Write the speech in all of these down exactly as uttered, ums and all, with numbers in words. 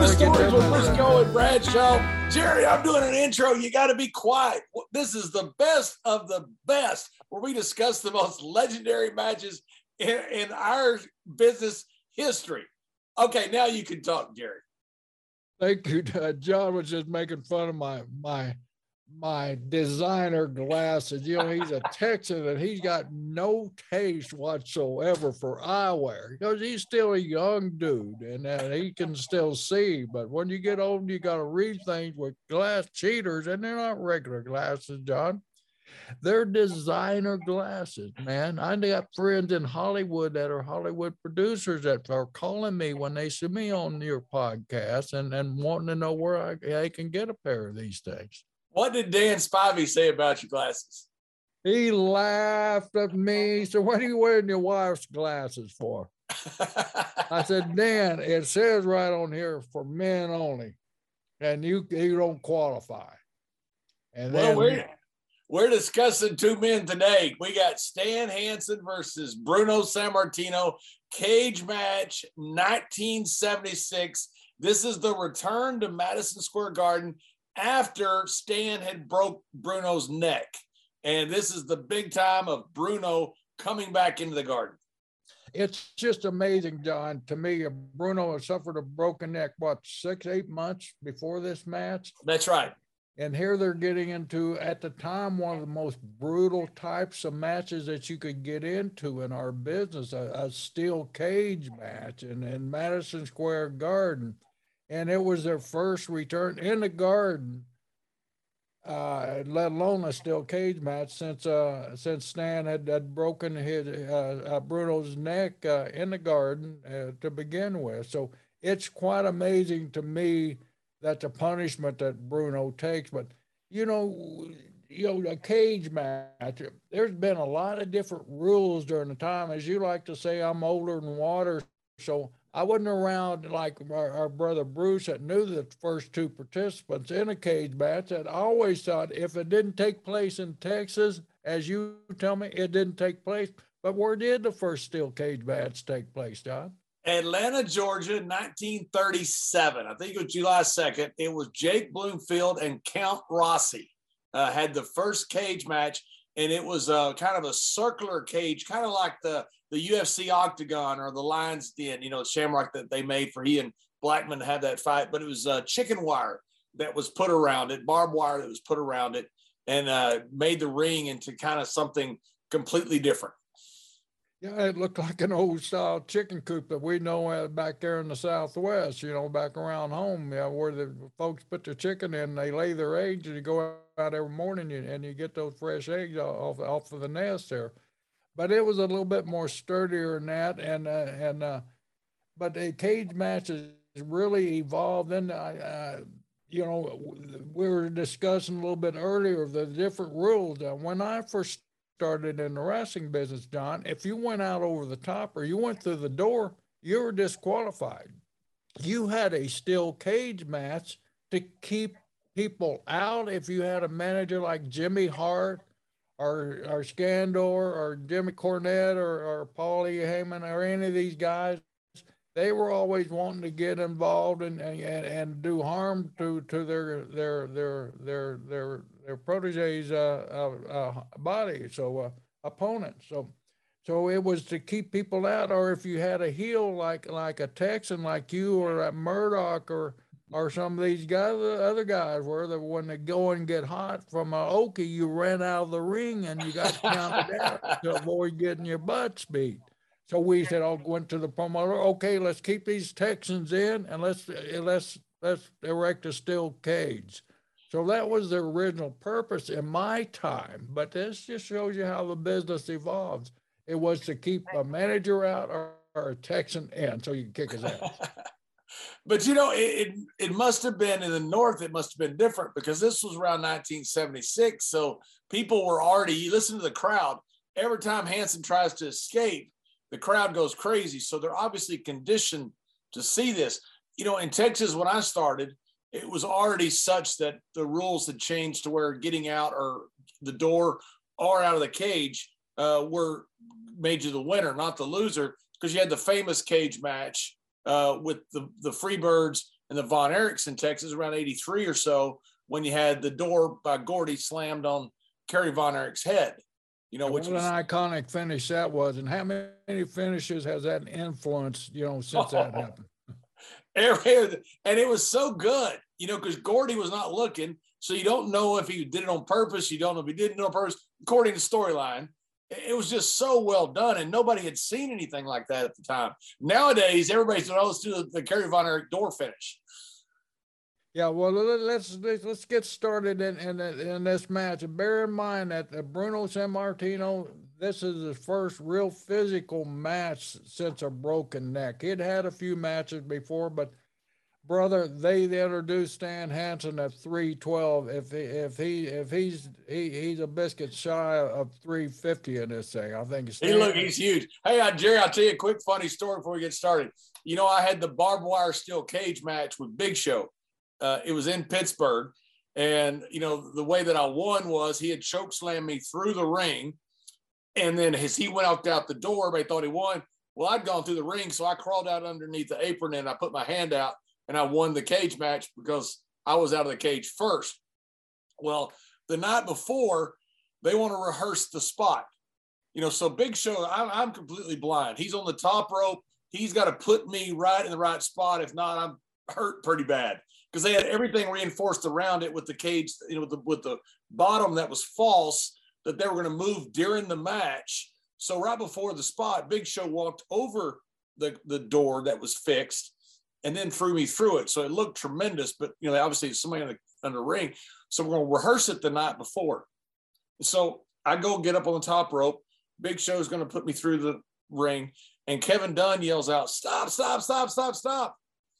to Stories with Briscoe and Bradshaw. Jerry, I'm doing an intro. You got to be quiet. This is the best of the best, where we discuss the most legendary matches in, in our business history. Okay, now you can talk, Jerry. Thank you. Uh, John was just making fun of my my my designer glasses. You know, he's a Texan and he's got no taste whatsoever for eyewear because he's still a young dude and uh, he can still see. But when you get old, you got to read things with glass cheaters, and they're not regular glasses, John. They're designer glasses, man. I got friends in Hollywood that are Hollywood producers that are calling me when they see me on your podcast and, and wanting to know where I, I can get a pair of these things. What did Dan Spivey say about your glasses? He laughed at me. So what are you wearing your wife's glasses for? I said, Dan, it says right on here for men only, and you you don't qualify. And well, then we're, we're discussing two men today. We got Stan Hansen versus Bruno Sammartino, cage match nineteen seventy-six. This is the return to Madison Square Garden after Stan had broke Bruno's neck. And this is the big time of Bruno coming back into the Garden. It's just amazing, John. To me, Bruno had suffered a broken neck, what, six, eight months before this match? That's right. And here they're getting into, at the time, one of the most brutal types of matches that you could get into in our business, a, a steel cage match in, in Madison Square Garden. And it was their first return in the Garden, uh, let alone a steel cage match, since uh, since Stan had, had broken his uh, uh, Bruno's neck uh, in the Garden uh, to begin with. So it's quite amazing to me that the punishment that Bruno takes. But you know, you know, a cage match. There's been a lot of different rules during the time. As you like to say, I'm older than water, so I wasn't around like our, our brother Bruce that knew the first two participants in a cage match. That I always thought if it didn't take place in Texas, as you tell me, it didn't take place. But where did the first steel cage match take place, John? Atlanta, Georgia, nineteen thirty-seven. I think it was July second. It was Jake Bloomfield and Count Rossi uh, had the first cage match, and it was uh, kind of a circular cage, kind of like the the U F C Octagon or the Lions Den, you know, Shamrock that they made for he and Blackman to have that fight. But it was uh, chicken wire that was put around it, barbed wire that was put around it, and uh, made the ring into kind of something completely different. Yeah, it looked like an old style chicken coop that we know back there in the Southwest, you know, back around home, yeah, where the folks put their chicken in, they lay their eggs, and you go out every morning and you get those fresh eggs off, off of the nest there. But it was a little bit more sturdier than that, and uh, and uh, but the cage matches really evolved. And uh, uh, you know, we were discussing a little bit earlier the different rules. Uh, when I first started in the wrestling business, John, if you went out over the top or you went through the door, you were disqualified. You had a steel cage match to keep people out. If you had a manager like Jimmy Hart, or or Scandor, or Jimmy Cornette, or, or Paulie Heyman, or any of these guys, they were always wanting to get involved and and, and do harm to, to their their their their their their proteges' uh, uh, uh, body, so uh, opponents. So so it was to keep people out. Or if you had a heel like like a Texan like you, or a Murdoch, or or some of these guys, other guys, where the, when they go and get hot from a Okie, you ran out of the ring and you got counted out to avoid getting your butts beat. So we said, "Oh, went to the promoter. Okay, let's keep these Texans in and let's let's let's erect a steel cage." So that was the original purpose in my time. But this just shows you how the business evolves. It was to keep a manager out or, or a Texan in, so you can kick his ass. But, you know, it, it it must have been in the North, it must have been different because this was around nineteen seventy-six. So people were already, you listen to the crowd, every time Hansen tries to escape, the crowd goes crazy. So they're obviously conditioned to see this. You know, in Texas, when I started, it was already such that the rules had changed to where getting out or the door or out of the cage uh, were made you the winner, not the loser, because you had the famous cage match uh, with the, the Freebirds in the Von Erichs in Texas around eighty-three or so, when you had the door by Gordy slammed on Kerry Von Erich's head. You know, which what was an iconic finish that was, and how many finishes has that influenced, you know, since oh, that happened? And it was so good, you know, because Gordy was not looking, so you don't know if he did it on purpose. You don't know if he didn't do it on purpose. According to storyline, it was just so well done, and nobody had seen anything like that at the time. Nowadays, everybody's saying, "Oh, let's do the, the Kerry Von Erich door finish." Yeah, well, let's let's, let's get started in, in in this match. And bear in mind that uh, Bruno Sammartino, this is his first real physical match since a broken neck. He'd had a few matches before, but brother, they introduced Stan Hansen at three twelve. If he, if he if he's he, he's a biscuit shy of three fifty in this thing, I think. Stan, hey, look, he's huge. Hey, uh, Jerry, I'll tell you a quick funny story before we get started. You know, I had the barbed wire steel cage match with Big Show. Uh, it was in Pittsburgh, and you know the way that I won was he had choke slammed me through the ring, and then as he went out out the door, everybody thought he won. Well, I'd gone through the ring, so I crawled out underneath the apron and I put my hand out, and I won the cage match because I was out of the cage first. Well, the night before, they want to rehearse the spot, you know. So Big Show, I'm, I'm completely blind. He's on the top rope. He's got to put me right in the right spot. If not, I'm hurt pretty bad. Because they had everything reinforced around it with the cage, you know, with the, with the bottom that was false, that they were going to move during the match. So right before the spot, Big Show walked over the, the door that was fixed and then threw me through it. So it looked tremendous, but, you know, obviously it's somebody in the, in the ring. So we're going to rehearse it the night before. So I go get up on the top rope. Big Show's going to put me through the ring. And Kevin Dunn yells out, "Stop, stop, stop, stop, stop.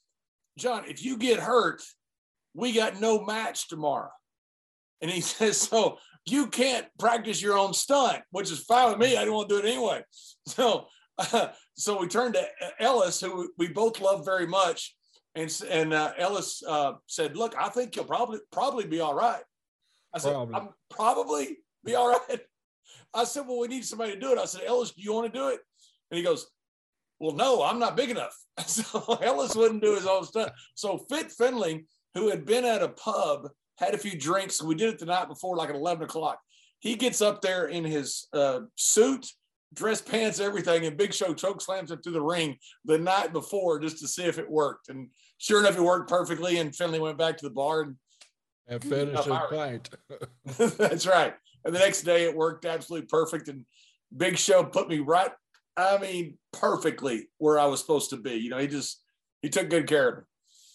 John, if you get hurt, we got no match tomorrow." And he says, "So you can't practice your own stunt," which is fine with me. I didn't want to do it anyway. So, uh, so we turned to Ellis, who we both love very much. And, and uh, Ellis uh, said, "Look, I think you'll probably, probably be all right." I said, probably. "I'm probably be all right." I said, "Well, we need somebody to do it." I said, "Ellis, do you want to do it?" And he goes, "Well, no, I'm not big enough." So Ellis wouldn't do his own stuff. So Fit Finley, who had been at a pub, had a few drinks. We did it the night before, like at eleven o'clock. He gets up there in his uh, suit, dress pants, everything, and Big Show choke slams him through the ring the night before just to see if it worked. And sure enough, it worked perfectly. And Finley went back to the bar and, and finished his pint. That's right. And the next day, it worked absolutely perfect. And Big Show put me right, I mean, perfectly where I was supposed to be. You know, he just, he took good care of me.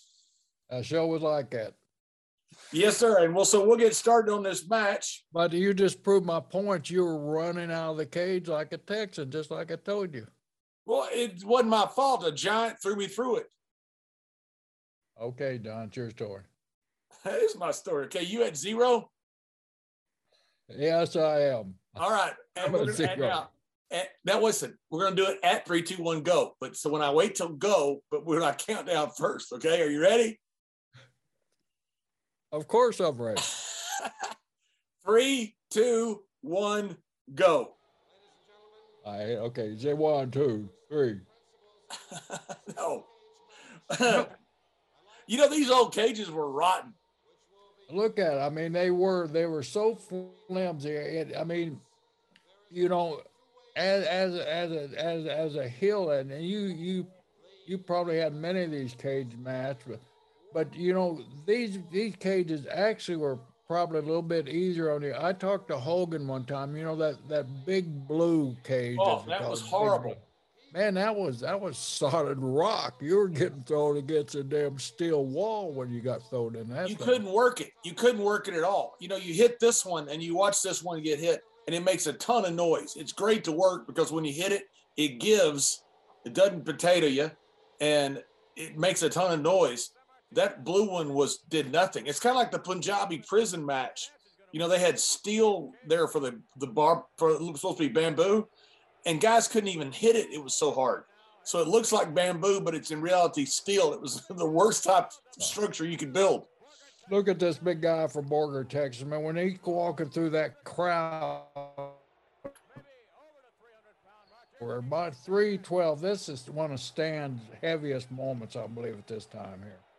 A show was like that. Yes, sir. And well, so we'll get started on this match. But you just proved my point. You were running out of the cage like a Texan, just like I told you. Well, it wasn't my fault. A giant threw me through it. Okay, Don, it's your story. That is my story. Okay, you at zero? Yes, I am. All right. And we're gonna, and now, and now, listen, we're going to do it at three, two, one, go. But so when I wait till go, but we're not count down first. Okay, are you ready? Of course I'm ready. Three, two, one, go. All right, okay. Say one, two, three. No. You know, these old cages were rotten. Look at it. I mean, they were they were so flimsy. It, I mean, you know, as as as a as as a heel, and you you you probably had many of these cage matches, but but you know these these cages actually were probably a little bit easier on you. I talked to Hogan one time. You know that that big blue cage. Oh, that was horrible. Man, that was that was solid rock. You were getting thrown against a damn steel wall when you got thrown in that. You thing. couldn't work it. You couldn't work it at all. You know, you hit this one and you watch this one get hit, and it makes a ton of noise. It's great to work because when you hit it, it gives. It doesn't potato you, and it makes a ton of noise. That blue one was did nothing. It's kind of like the Punjabi prison match. You know, they had steel there for the the bar for it was supposed to be bamboo. And guys couldn't even hit it. It was so hard. So it looks like bamboo, but it's in reality steel. It was the worst type of structure you could build. Look at this big guy from Borger, Texas. Man, when he's walking through that crowd, we're about three twelve. This is one of Stan's heaviest moments, I believe, at this time here.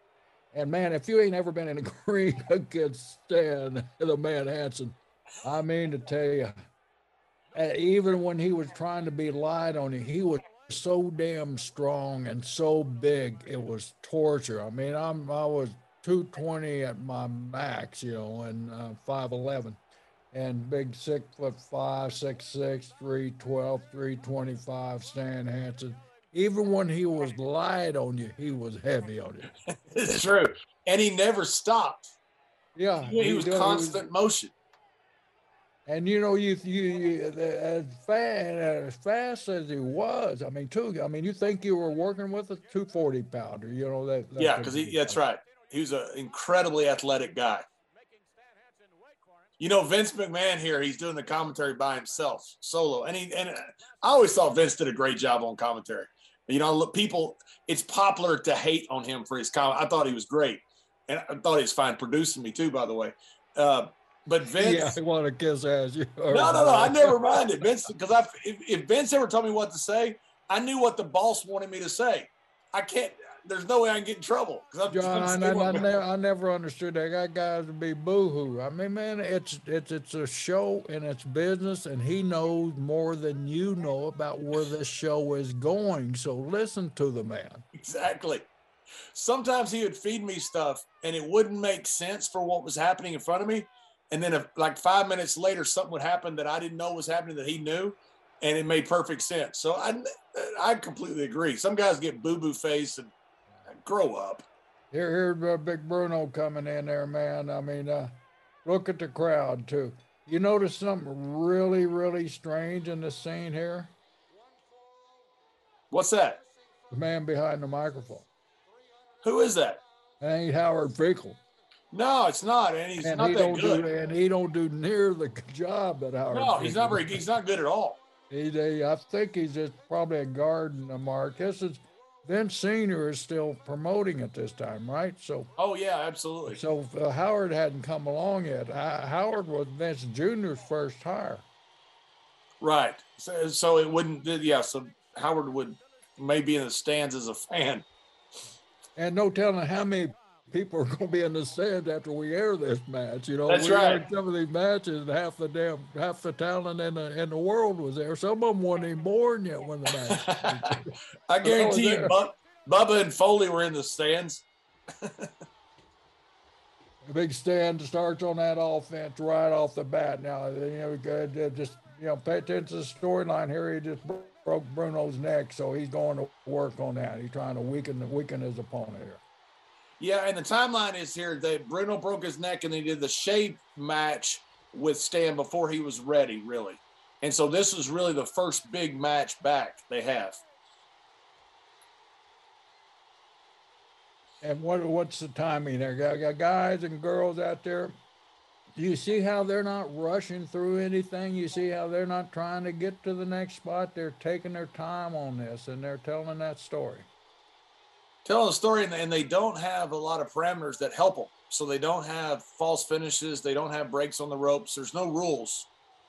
And man, if you ain't ever been in a ring against Stan the Man Hansen, I mean to tell you, uh, even when he was trying to be light on you, he was so damn strong and so big. It was torture. I mean, I'm I was two twenty at my max, you know, and uh, five eleven, and big six foot five, six six, three twelve, three twenty five. Stan Hansen. Even when he was light on you, he was heavy on you. It's true, and he never stopped. Yeah, he, he was did, constant he was, motion. And you know, you you, you as fast as fast as he was. I mean, too. I mean, you think you were working with a two forty pounder? You know that. that yeah, because he. That's right. He was an incredibly athletic guy. You know, Vince McMahon here, he's doing the commentary by himself, solo. And he and I always thought Vince did a great job on commentary. You know, people, it's popular to hate on him for his comment. I thought he was great. And I thought he was fine producing me too, by the way. Uh, but Vince. Yeah, I want to kiss ass. You no, no, no. I never minded Vince because I, if, if Vince ever told me what to say, I knew what the boss wanted me to say. I can't. There's no way I can get in trouble. I'm, John, I'm I, I, I, never, I never understood that. Got guys to be boohoo. I mean, man, it's it's it's a show and it's business, and he knows more than you know about where this show is going. So listen to the man. Exactly. Sometimes he would feed me stuff, and it wouldn't make sense for what was happening in front of me. And then, if, like five minutes later, something would happen that I didn't know was happening that he knew, and it made perfect sense. So I I completely agree. Some guys get boo-boo face and grow up. Here, here's uh, Big Bruno coming in there, man. I mean, uh, look at the crowd, too. You notice something really, really strange in the scene here? What's that? The man behind the microphone. Who is that? That ain't Howard Finkel. No, it's not, and he's and not he that don't good. Do, and he don't do near the job that Howard. No, Finkel he's not very. He's not good at all. He, they, I think he's just probably a guard and a mark. This is Vince Senior is still promoting at this time, right? So. Oh yeah, absolutely. So uh, Howard hadn't come along yet. Uh, Howard was Vince Junior's first hire. Right. So, so it wouldn't. Yeah. So Howard would maybe in the stands as a fan. And no telling how many people are going to be in the stands after we air this match. You know, that's we right. aired some of these matches, and half the damn half the talent in the in the world was there. Some of them weren't even born yet when the match. I guarantee you, Bub, Bubba and Foley were in the stands. The big stand starts on that offense right off the bat. Now, you know, just you know, pay attention to the storyline here. He just broke Bruno's neck, so he's going to work on that. He's trying to weaken weaken his opponent here. Yeah, and the timeline is here that Bruno broke his neck and they did the shade match with Stan before he was ready, really. And so this is really the first big match back they have. And what what's the timing there? Got, got guys and girls out there. Do you see how they're not rushing through anything? You see how they're not trying to get to the next spot? They're taking their time on this, and they're telling that story. Telling the story, and they don't have a lot of parameters that help them. So they don't have false finishes. They don't have breaks on the ropes. There's no rules.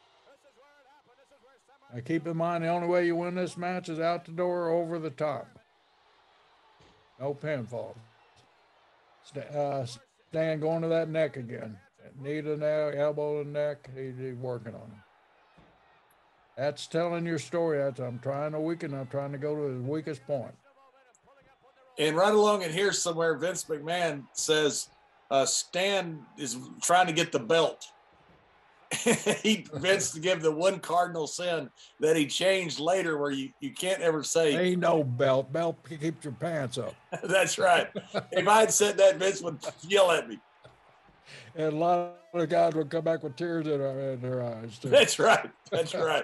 Now keep in mind, the only way you win this match is out the door or over the top. No pinfall. Uh, Stan going to that neck again. Knee to neck, elbow to neck. He, he's working on it. That's telling your story. That's I'm trying to weaken. I'm trying to go to his weakest point. And right along in here somewhere, Vince McMahon says uh, Stan is trying to get the belt. He Vince to give the one cardinal sin that he changed later where you, you can't ever say. Ain't no belt. Belt keeps your pants up. That's right. If I had said that, Vince would yell at me. And a lot of guys would come back with tears in, our, in their eyes, too. That's right. That's right.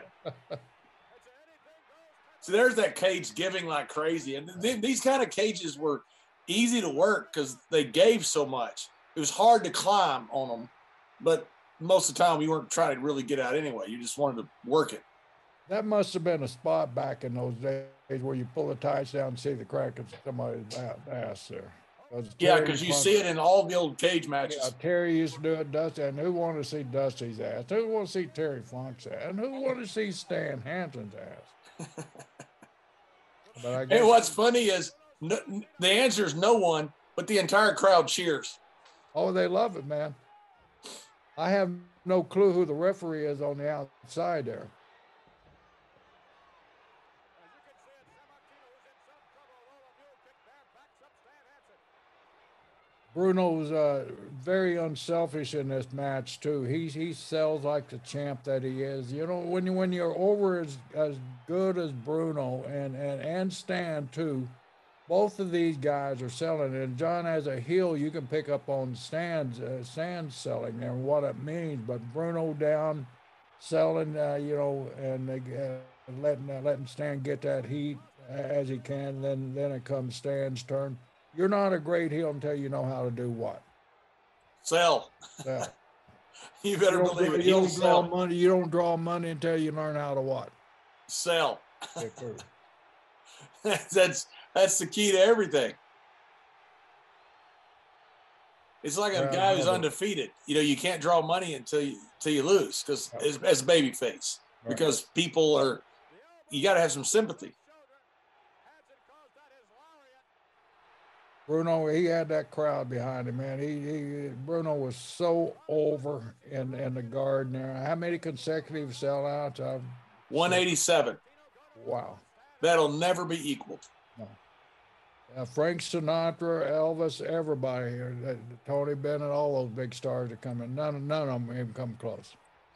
So there's that cage giving like crazy. And th- these kind of cages were easy to work because they gave so much. It was hard to climb on them, but most of the time you weren't trying to really get out anyway. You just wanted to work it. That must have been a spot back in those days where you pull the ties down and see the crack of somebody's ass there. Cause yeah, because you see it in all the old cage matches. Yeah, Terry used to do it, Dusty, and who wanted to see Dusty's ass? Who wanted to see Terry Funk's ass? And who wanted to see Stan Hansen's ass? But I guess and what's funny is no, the answer is no one, but the entire crowd cheers. Oh, they love it, man. I have no clue who the referee is on the outside there. Bruno's uh, very unselfish in this match too. He he sells like the champ that he is. You know, when you when you're over as as good as Bruno and and and Stan too, both of these guys are selling. And John, as a heel, you can pick up on Stan's uh, Stan's selling and what it means. But Bruno down, selling, uh, you know, and uh, letting uh, letting Stan get that heat as he can. Then then it comes Stan's turn. You're not a great heel until you know how to do what? Sell. Sell. You better you believe it. You don't draw sell. money. You don't draw money until you learn how to what? Sell. that's that's the key to everything. It's like a yeah, guy who's undefeated. You know, you can't draw money until you until you lose, because yeah. as, as a baby face, right. Because people are, you got to have some sympathy. Bruno, he had that crowd behind him, man. He, he Bruno was so over in, in the Garden there. How many consecutive sellouts? I've one eighty-seven. Wow. That'll never be equaled. No. Uh, Frank Sinatra, Elvis, everybody here, uh, Tony Bennett, all those big stars are coming. None, none of them even come close.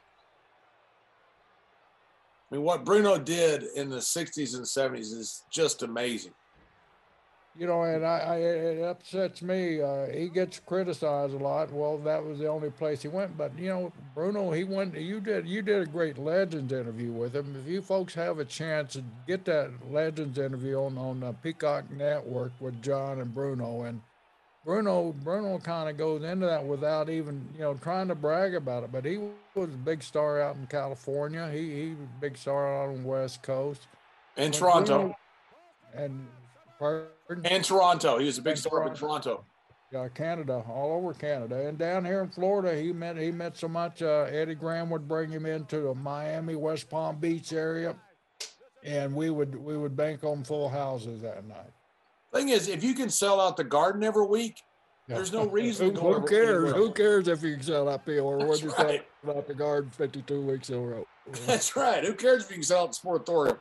I mean, what Bruno did in the sixties and seventies is just amazing. You know, and I, I it upsets me. Uh, he gets criticized a lot. Well, that was the only place he went. But you know, Bruno, he went. You did. You did a great Legends interview with him. If you folks have a chance to get that Legends interview on on the Peacock Network with John and Bruno, and Bruno, Bruno kind of goes into that without even you know trying to brag about it. But he was a big star out in California. He he was a big star out on the West Coast. In Toronto. Bruno, and. Pardon? And Toronto. He was a big star in Toronto. Yeah, Canada, all over Canada. And down here in Florida, he met he met so much. Uh, Eddie Graham would bring him into the Miami, West Palm Beach area, and we would we would bank on full houses that night. Thing is, if you can sell out the Garden every week, yeah. There's no reason who, to go. Who cares? Anywhere. Who cares if you can sell out P O or when you right. sell out the Garden fifty-two weeks in a row? That's right. Who cares if you can sell out the Sportatorium?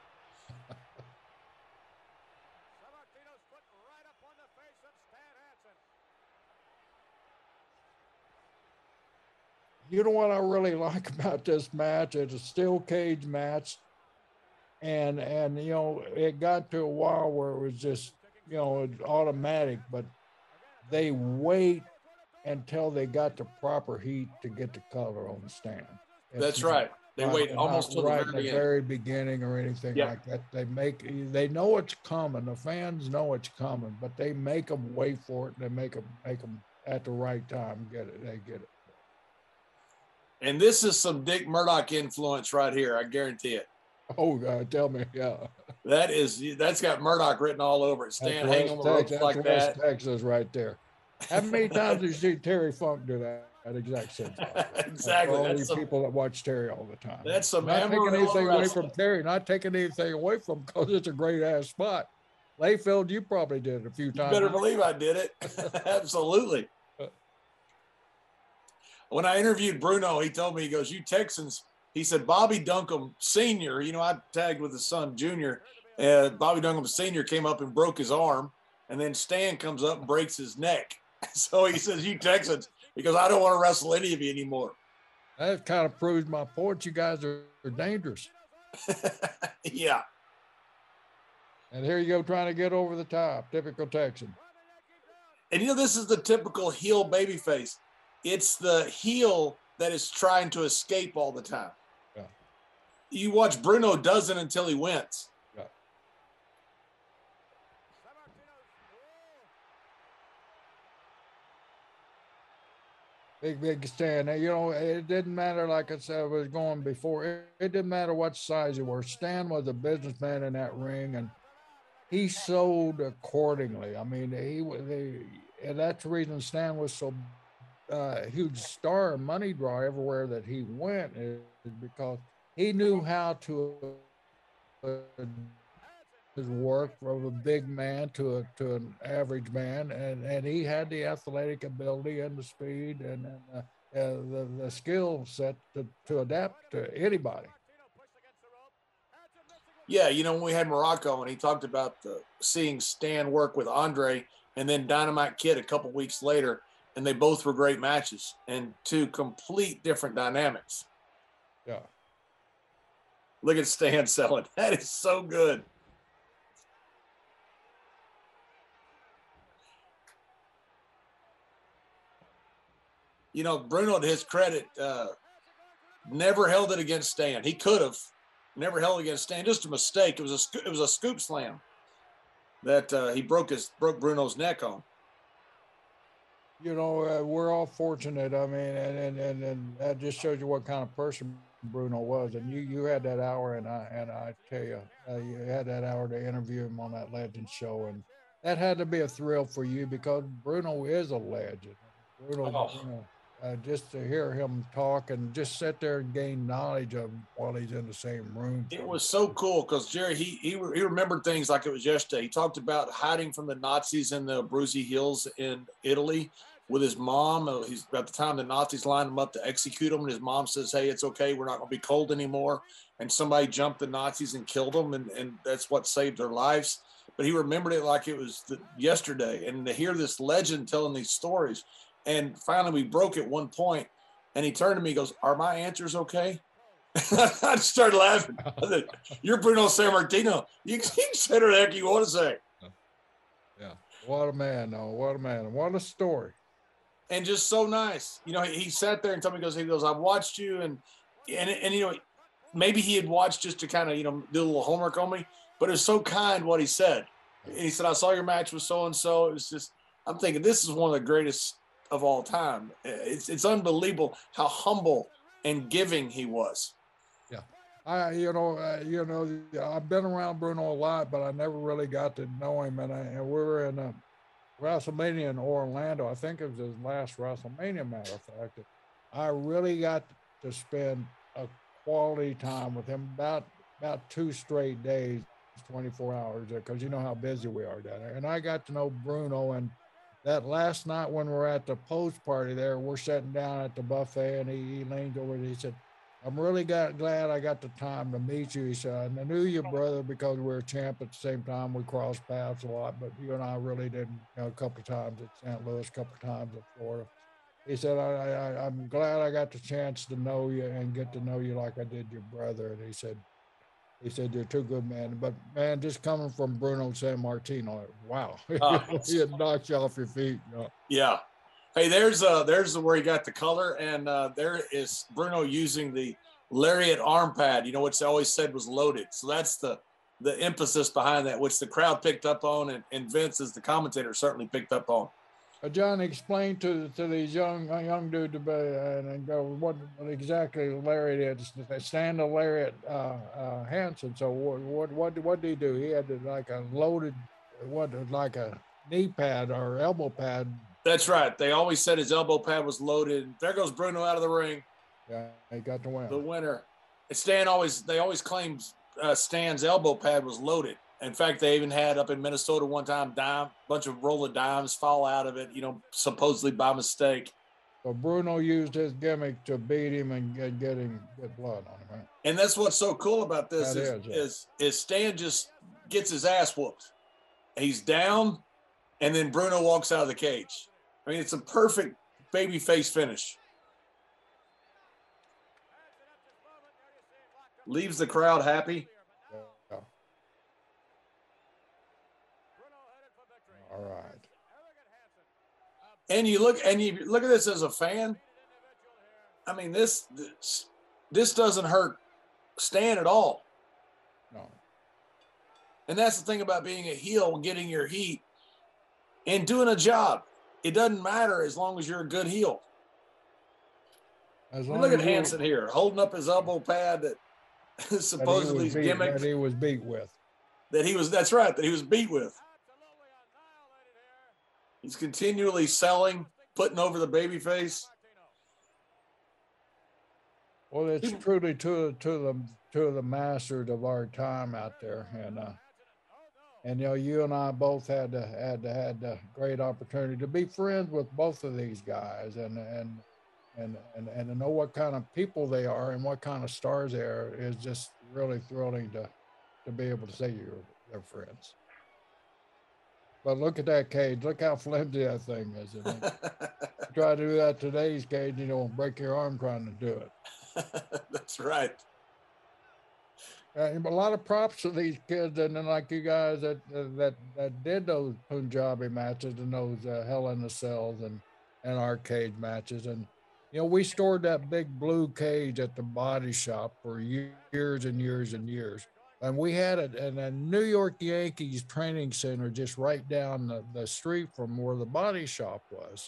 You know what I really like about this match? It's a steel cage match. And, and you know, it got to a while where it was just, you know, automatic, but they wait until they got the proper heat to get the color on the stand. It's That's right. They not, wait almost to right the very, the very beginning or anything yep. like that. They make, they know it's coming. The fans know it's coming, but they make them wait for it. They make them, make them at the right time get it. They get it. And this is some Dick Murdoch influence right here. I guarantee it. Oh, God, tell me, yeah. That is, that's got Murdoch written all over it. Stand hang on the ropes like that. West Texas right there. How many times did you see Terry Funk do that? That exact same thing. Exactly. All that's these some, people that watch Terry all the time. That's some not taking anything away from Terry, not taking anything away from because it's a great ass spot. Layfield, you probably did it a few times. You better believe I did it. Absolutely. When I interviewed Bruno, he told me, he goes, you Texans, he said, Bobby Duncombe Senior, you know, I tagged with his son, Junior. Uh, Bobby Duncombe Senior came up and broke his arm, and then Stan comes up and breaks his neck. So he says, you Texans, because I don't want to wrestle any of you anymore. That kind of proves my point. You guys are, are dangerous. Yeah. And here you go trying to get over the top. Typical Texan. And, you know, this is the typical heel babyface. It's the heel that is trying to escape all the time. Yeah. You watch Bruno doesn't until he wins. Yeah. Big, big stand. You know, it didn't matter, like I said, I was going before, it, it didn't matter what size you were. Stan was a businessman in that ring, and he sold accordingly. I mean, he was, and that's the reason Stan was so Uh, huge star and money draw everywhere that he went, is because he knew how to uh, his work from a big man to a to an average man, and and he had the athletic ability and the speed and, and uh, uh, the the skill set to to adapt to anybody. Yeah, you know, when we had Morocco and he talked about the, seeing Stan work with Andre and then Dynamite Kid a couple weeks later, and they both were great matches and two complete different dynamics. Yeah. Look at Stan selling. That is so good. You know, Bruno, to his credit, uh, never held it against Stan. He could have never held it against Stan. Just a mistake. It was a it was a scoop slam that uh, he broke his broke Bruno's neck on. You know, uh, we're all fortunate. I mean, and, and and and that just shows you what kind of person Bruno was. And you you had that hour, and I and I tell you, uh, you had that hour to interview him on that Legend show, and that had to be a thrill for you because Bruno is a legend. Bruno, Oh. you know, uh, just to hear him talk and just sit there and gain knowledge of him while he's in the same room. It was so cool because Jerry, he, he he remembered things like it was yesterday. He talked about hiding from the Nazis in the Abruzzi Hills in Italy with his mom. Uh, He's at the time the Nazis lined him up to execute him, and his mom says, "Hey, it's okay. We're not going to be cold anymore." And somebody jumped the Nazis and killed them, and, and that's what saved their lives. But he remembered it like it was the, yesterday. And to hear this legend telling these stories, and finally we broke at one point, and he turned to me, and goes, "Are my answers okay?" I just started laughing. I said, "You're Bruno Sammartino. You, you can say whatever the heck you want to say." Yeah. What a man, though. What a man. What a story. And just so nice. You know, he, he sat there and told me, he goes, he goes, "I've watched you." And, and, and, you know, maybe he had watched just to kind of, you know, do a little homework on me, but it was so kind what he said. And he said, "I saw your match with so-and-so." It was just, I'm thinking this is one of the greatest of all time. It's, it's unbelievable how humble and giving he was. Yeah. I, you know, uh, you know, I've been around Bruno a lot, but I never really got to know him. And, I, and we were in a WrestleMania in Orlando. I think it was his last WrestleMania, matter of fact. I really got to spend a quality time with him about about two straight days, twenty-four hours, because you know how busy we are down there. And I got to know Bruno. And that last night when we're at the post party there, we're sitting down at the buffet, and he, he leaned over and he said, "I'm really got, glad I got the time to meet you." He said, "I knew you, brother, because we were champ at the same time. We crossed paths a lot, but you and I really didn't, you know, a couple of times at Saint Louis, a couple of times at Florida." He said, I, I, I'm glad I got the chance to know you and get to know you like I did your brother." And he said, he said, "You're too good, man." But, man, just coming from Bruno Sammartino, wow. Uh, He had knocked you off your feet. You know? Yeah. Hey, there's uh there's where he got the color, and uh, there is Bruno using the lariat arm pad, you know, which they always said was loaded. So that's the the emphasis behind that, which the crowd picked up on, and, and Vince, as the commentator, certainly picked up on. Uh, John, explain to to these young uh, young dude to be, uh, and go what, what exactly lariat is. They stand a lariat uh, uh, Hanson. So what what what what did he do? He had to, like a loaded, what like a knee pad or elbow pad. That's right. They always said his elbow pad was loaded. There goes Bruno out of the ring. Yeah, he got the win. The winner. And Stan always, they always claimed uh, Stan's elbow pad was loaded. In fact, they even had up in Minnesota one time, dime, bunch of roll of dimes fall out of it, you know, supposedly by mistake. So Bruno used his gimmick to beat him and get, get him get blood on him, right? And that's what's so cool about this is, is, yeah. is is Stan just gets his ass whooped. He's down, and then Bruno walks out of the cage. I mean, it's a perfect babyface finish. Leaves the crowd happy. Yeah. All right. And you look and you look at this as a fan. I mean, this this, this doesn't hurt Stan at all. No. And that's the thing about being a heel and getting your heat and doing a job. It doesn't matter as long as you're a good heel. As I mean, look at Hanson here, holding up his elbow pad that supposedly that gimmick that he was beat with. That he was, that's right, that he was beat with. He's continually selling, putting over the babyface. Well, it's truly two, two of the two of the masters of our time out there, and uh, And you know, you and I both had to, had to, had a great opportunity to be friends with both of these guys, and and and and and to know what kind of people they are and what kind of stars they are is just really thrilling to to be able to say you're their friends. But look at that cage. Look how flimsy that thing is. I mean, try to do that today's cage, you know, break your arm trying to do it. That's right. Uh, a lot of props to these kids, and then like you guys that uh, that that did those Punjabi matches and those uh, Hell in the Cells and and our cage matches, and you know we stored that big blue cage at the body shop for years and years and years, and we had it in a New York Yankees training center just right down the, the street from where the body shop was.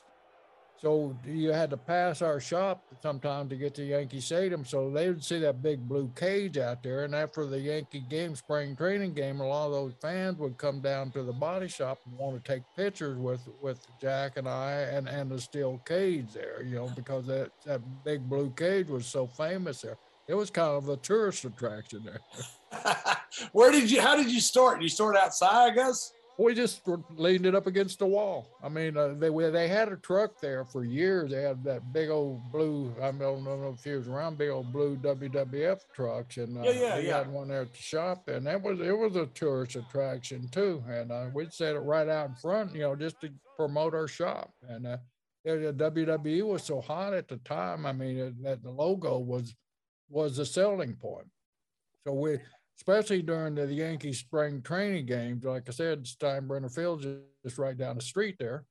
So you had to pass our shop sometime to get to Yankee Stadium. So they would see that big blue cage out there. And after the Yankee game, spring training game, a lot of those fans would come down to the body shop and want to take pictures with, with Jack and I and, and the steel cage there, you know, because that, that big blue cage was so famous there. It was kind of a tourist attraction there. Where did you, how did you store it? Did you store it outside, I guess? We just leaned it up against the wall. I mean, uh, they they had a truck there for years. They had that big old blue. I don't know if he was around, big old blue W W F trucks, and uh, yeah, yeah, we yeah. had one there at the shop, and that was it was a tourist attraction too. And uh, we'd set it right out in front, you know, just to promote our shop. And uh, the W W E was so hot at the time. I mean, it, that the logo was was the selling point. So we. Especially during the Yankees spring training games. Like I said, Steinbrenner Field just right down the street there.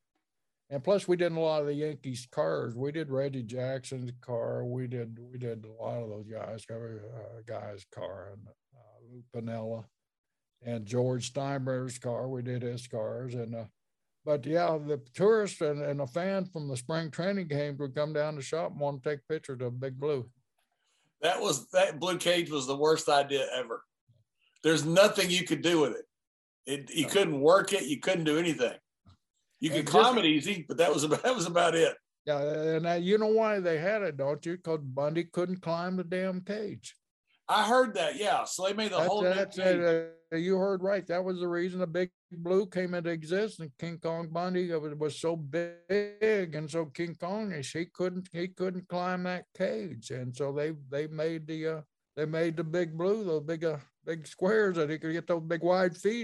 And plus we did a lot of the Yankees cars. We did Reggie Jackson's car. We did we did a lot of those guys, uh, guys' car, and uh, Lou Piniella and George Steinbrenner's car. We did his cars. And uh, but yeah, the tourists and, and the fans from the spring training games would come down the shop and want to take pictures of Big Blue. That was that blue cage was the worst idea ever. There's nothing you could do with it. It you couldn't work it. You couldn't do anything. You could climb it easy, but that was about, that was about it. Yeah, and uh, you know why they had it, don't you? Because Bundy couldn't climb the damn cage. I heard that. Yeah, so they made the that's, whole. That's uh, you heard right. That was the reason the Big Blue came into existence. King Kong Bundy was so big and so King Kongish, he couldn't he couldn't climb that cage, and so they they made the uh, they made the Big Blue those big uh, big squares that he could get those big wide feet.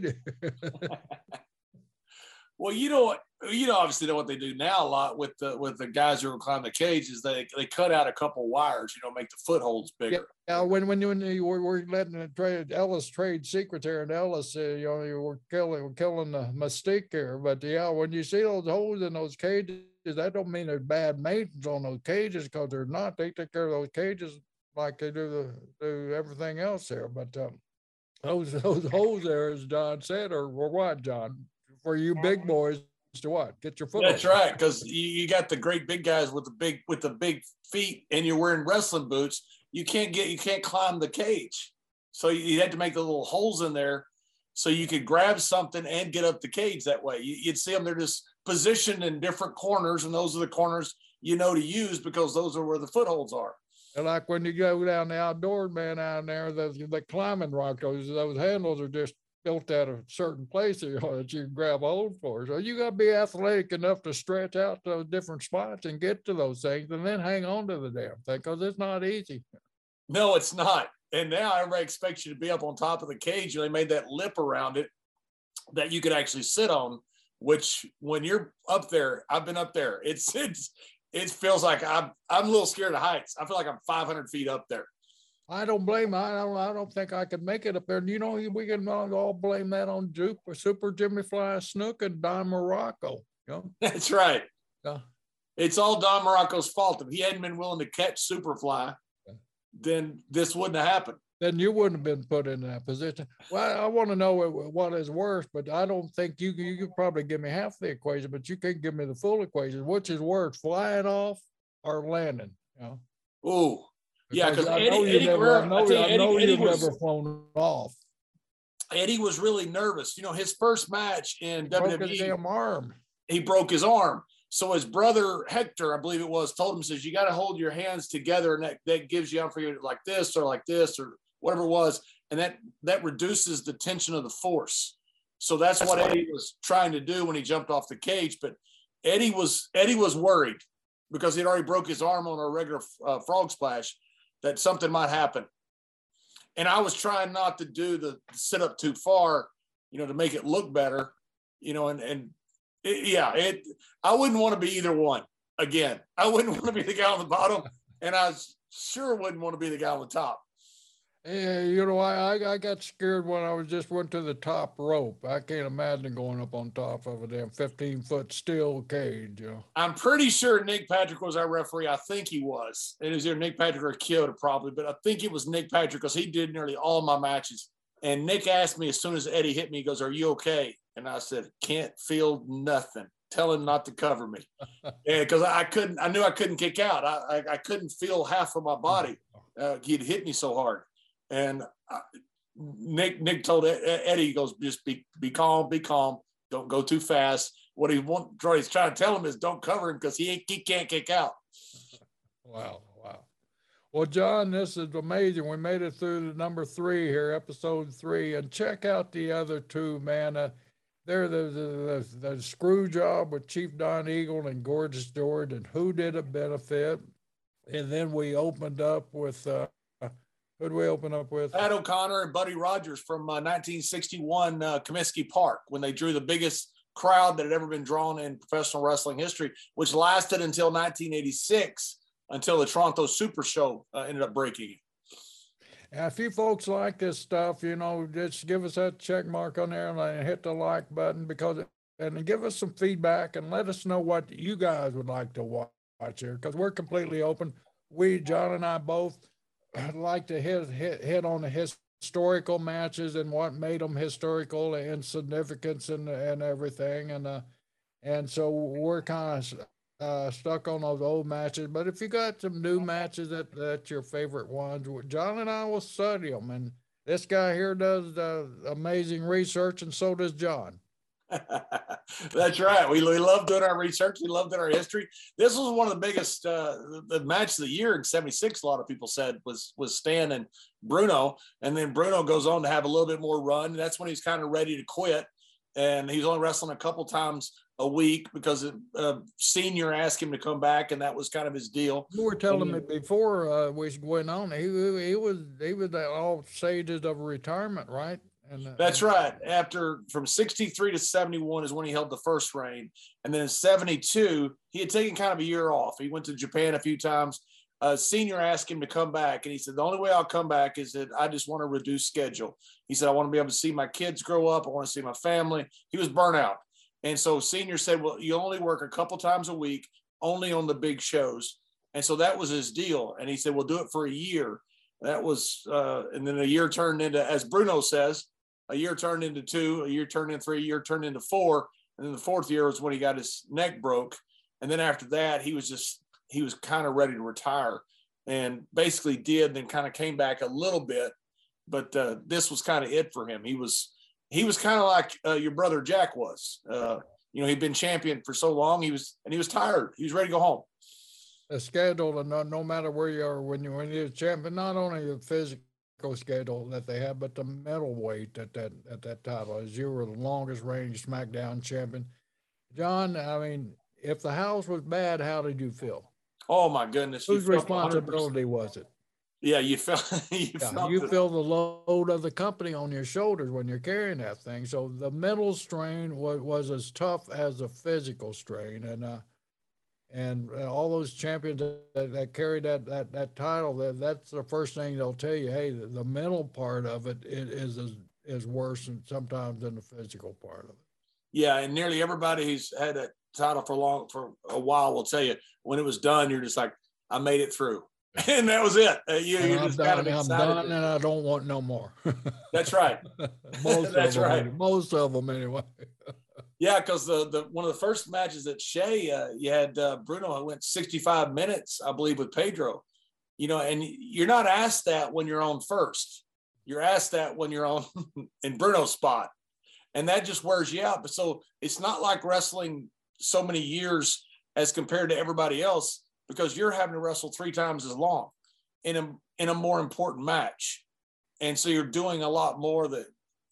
Well, you know what, you know, obviously know what they do now a lot with the with the guys who climb the cage is they they cut out a couple wires, you know, make the footholds bigger. Yeah, when when you when you were, were letting the trade Ellis trade secrets here, and Ellis, uh, you know, you were killing were killing the mystique here. But yeah, when you see those holes in those cages, that don't mean there's bad maintenance on those cages, because they're not. They take care of those cages like they do the do everything else there. But um, those those holes there, as John said, or, or what, John? For you big boys to what? Get your foot. That's right, because you, you got the great big guys with the big with the big feet, and you're wearing wrestling boots. You can't get you can't climb the cage, so you had to make the little holes in there so you could grab something and get up the cage that way. You, you'd see them; they're just positioned in different corners, and those are the corners you know to use because those are where the footholds are. And like when you go down the outdoors, man, out there, the, the climbing rock, those those handles are just built at a certain place, you know, that you can grab hold for. So you got to be athletic enough to stretch out those different spots and get to those things, and then hang on to the damn thing, because it's not easy. No, it's not. And now everybody expects you to be up on top of the cage. They made that lip around it that you could actually sit on, which when you're up there, I've been up there. It's it's it feels like I'm I'm a little scared of heights. I feel like I'm five hundred feet up there. I don't blame. I don't. I don't think I could make it up there. You know, we can all blame that on Super, Super Jimmy Fly Snook and Don Morocco. You know? That's right. Yeah. It's all Don Morocco's fault. If he hadn't been willing to catch Superfly, yeah. then this wouldn't have happened. Then you wouldn't have been put in that position. Well, I want to know what, what is worse, but I don't think you you could probably give me half the equation, but you can't give me the full equation. Which is worse, flying off or landing? You know? Ooh. Yeah, because Eddie, Eddie, Eddie never, Guerrero, I know, you, I Eddie, know Eddie you've was, never flown off. Eddie was really nervous. You know, his first match in he W W E, broke his damn arm. He broke his arm. So his brother Hector, I believe it was, told him, says, you got to hold your hands together, and that, that gives you out for you like this or like this or whatever it was, and that that reduces the tension of the force. So that's, that's what Eddie was trying to do when he jumped off the cage. But Eddie was Eddie was worried because he'd already broke his arm on a regular uh, frog splash that something might happen. And I was trying not to do the sit up too far, you know, to make it look better, you know, and, and it, yeah, it, I wouldn't want to be either one again. I wouldn't want to be the guy on the bottom, and I sure wouldn't want to be the guy on the top. Yeah, you know, I, I got scared when I was just went to the top rope. I can't imagine going up on top of a damn fifteen foot steel cage. You know, I'm pretty sure Nick Patrick was our referee. I think he was. It was either Nick Patrick or Kyoto probably, but I think it was Nick Patrick because he did nearly all my matches. And Nick asked me as soon as Eddie hit me, he goes, "Are you okay?" And I said, "Can't feel nothing. Tell him not to cover me." Yeah, because I couldn't. I knew I couldn't kick out. I, I I couldn't feel half of my body. Uh, he'd hit me so hard. And I, Nick Nick told Eddie, he goes, "Just be be calm, be calm. Don't go too fast." What he want, what he's trying to tell him is, don't cover him because he ain't, he can't kick out. Wow, wow. Well, John, this is amazing. We made it through to number three here, episode three, and check out the other two, man. Uh, they're the the, the the screw job with Chief Don Eagle and Gorgeous George, and Who Did It Benefit, and then we opened up with. Uh, Who'd we open up with? Pat O'Connor and Buddy Rogers from uh, nineteen sixty-one uh, Comiskey Park, when they drew the biggest crowd that had ever been drawn in professional wrestling history, which lasted until nineteen eighty-six, until the Toronto Super Show uh, ended up breaking. And if you folks like this stuff, you know, just give us that check mark on there and hit the like button, because it, and give us some feedback and let us know what you guys would like to watch here, because we're completely open. We, John and I both, I'd like to hit, hit hit on the historical matches and what made them historical and significance and and everything, and uh and so we're kind of uh, stuck on those old matches. But if you got some new matches that that's your favorite ones, John and I will study them. And this guy here does uh, amazing research, and so does John. That's right. We, we love doing our research. We love doing our history. This was one of the biggest uh, the match of the year in seventy-six. A lot of people said was was Stan and Bruno, and then Bruno goes on to have a little bit more run. That's when he's kind of ready to quit, and he's only wrestling a couple times a week because uh, Senior asked him to come back, and that was kind of his deal. You were telling me before uh, we went on, he he was he was at all stages of retirement, right? And, uh, That's right. After from sixty-three to seventy-one is when he held the first reign. And then in seventy-two, he had taken kind of a year off. He went to Japan a few times. Uh, Senior asked him to come back. And he said, the only way I'll come back is that I just want to reduce schedule. He said, I want to be able to see my kids grow up. I want to see my family. He was burnt out. And so Senior said, well, you only work a couple times a week, only on the big shows. And so that was his deal. And he said, we'll do it for a year. That was, uh, and then a year turned into, as Bruno says, a year turned into two, a year turned into three, a year turned into four. And then the fourth year was when he got his neck broke. And then after that, he was just, he was kind of ready to retire, and basically did, then kind of came back a little bit. But uh, this was kind of it for him. He was, he was kind of like uh, your brother Jack was. Uh, you know, he'd been champion for so long. He was, and he was tired. He was ready to go home. The schedule, and no, no matter where you are, when you when you're champion, not only the physical schedule that they have, but the mental weight at that at that title, as you were the longest reigning SmackDown champion. John, I mean, if the house was bad, how did you feel? Oh my goodness! Whose responsibility was it? Yeah, you felt you, yeah, felt you feel the load of the company on your shoulders when you're carrying that thing. So the mental strain was was as tough as the physical strain, and uh, and uh, all those champions that, that carried that that that title, that that's the first thing they'll tell you. Hey, the, the mental part of it is is is worse than sometimes than the physical part of it. Yeah, and nearly everybody who's had that title for long for a while will tell you when it was done, you're just like, I made it through, and that was it. Uh, you, you're I'm just done, kind of I'm excited. done, and I don't want no more. That's right. most That's of them, right. Most of them, anyway. Yeah, because the the one of the first matches at Shea, uh, you had uh, Bruno who went sixty-five minutes, I believe, with Pedro. You know, and you're not asked that when you're on first. You're asked that when you're on in Bruno's spot, and that just wears you out. But so it's not like wrestling so many years as compared to everybody else, because you're having to wrestle three times as long in a in a more important match, and so you're doing a lot more that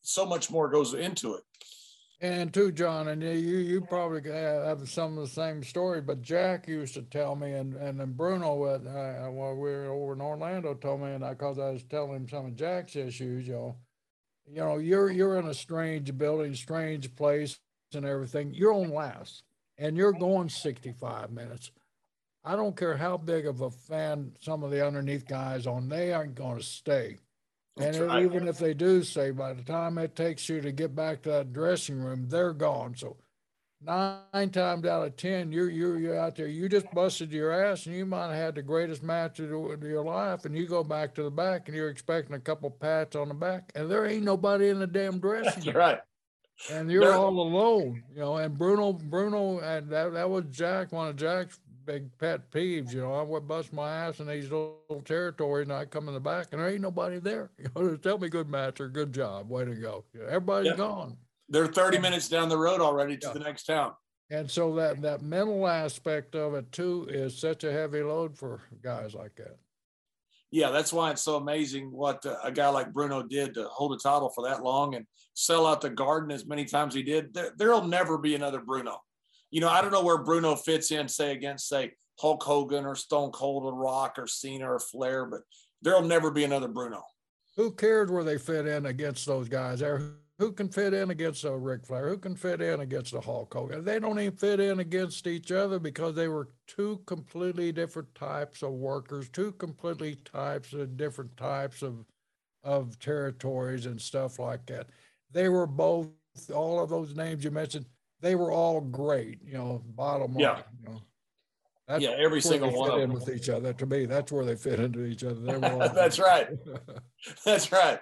so much more goes into it. And too, John, and you you probably have some of the same story, but Jack used to tell me, and and then Bruno, at, uh, while we were over in Orlando, told me, and I, cause I was telling him some of Jack's issues, you know, you know, you're you're in a strange building, strange place, and everything. You're on last, and you're going sixty-five minutes. I don't care how big of a fan some of the underneath guys on, they aren't going to stay. And right. even if they do stay, by the time it takes you to get back to that dressing room, they're gone. So nine times out of ten, you're you're, you're out there. You just busted your ass, and you might have had the greatest match of your life, and you go back to the back, and you're expecting a couple pats on the back, and there ain't nobody in the damn dressing room. That's right. And you're no. all alone, you know. And Bruno, Bruno, and that that was Jack, one of Jack's big pet peeves. You know, I would bust my ass in these little territories, and I come in the back, and there ain't nobody there. You know, tell me good match or good job, way to go. Everybody's yep. gone. They're thirty minutes down the road already to yeah. the next town. And so that that mental aspect of it too is such a heavy load for guys like that. Yeah, that's why it's so amazing what uh, a guy like Bruno did to hold a title for that long and sell out the Garden as many times he did. There, there'll never be another Bruno. You know, I don't know where Bruno fits in, say, against, say, Hulk Hogan or Stone Cold or Rock or Cena or Flair, but there'll never be another Bruno. Who cares where they fit in against those guys? Who can fit in against a Ric Flair? Who can fit in against a Hulk Hogan? They don't even fit in against each other because they were two completely different types of workers, two completely types of different types of of territories and stuff like that. They were both, all of those names you mentioned, they were all great, you know, bottom line. Yeah. You know. That's yeah, every single they one fit of in them. with each other. To me, that's where they fit into each other. They were all That's right. That's right.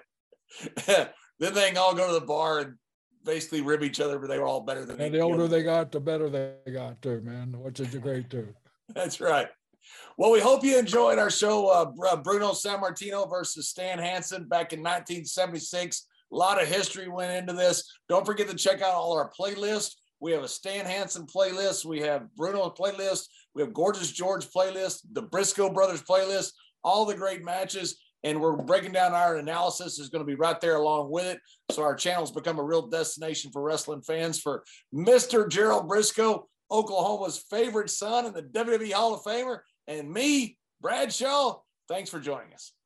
Then they can all go to the bar and basically rib each other, but they were all better than. And the older they got, the better they got too, man, which is great too. That's right. Well, we hope you enjoyed our show, uh, Bruno Sammartino versus Stan Hansen back in nineteen seventy-six. A lot of history went into this. Don't forget to check out all our playlists. We have a Stan Hansen playlist. We have Bruno playlist. We have Gorgeous George playlist, the Briscoe Brothers playlist, all the great matches. And we're breaking down our analysis is going to be right there along with it. So our channel's become a real destination for wrestling fans for Mister Gerald Briscoe, Oklahoma's favorite son and the W W E Hall of Famer, and me, Brad Shaw. Thanks for joining us.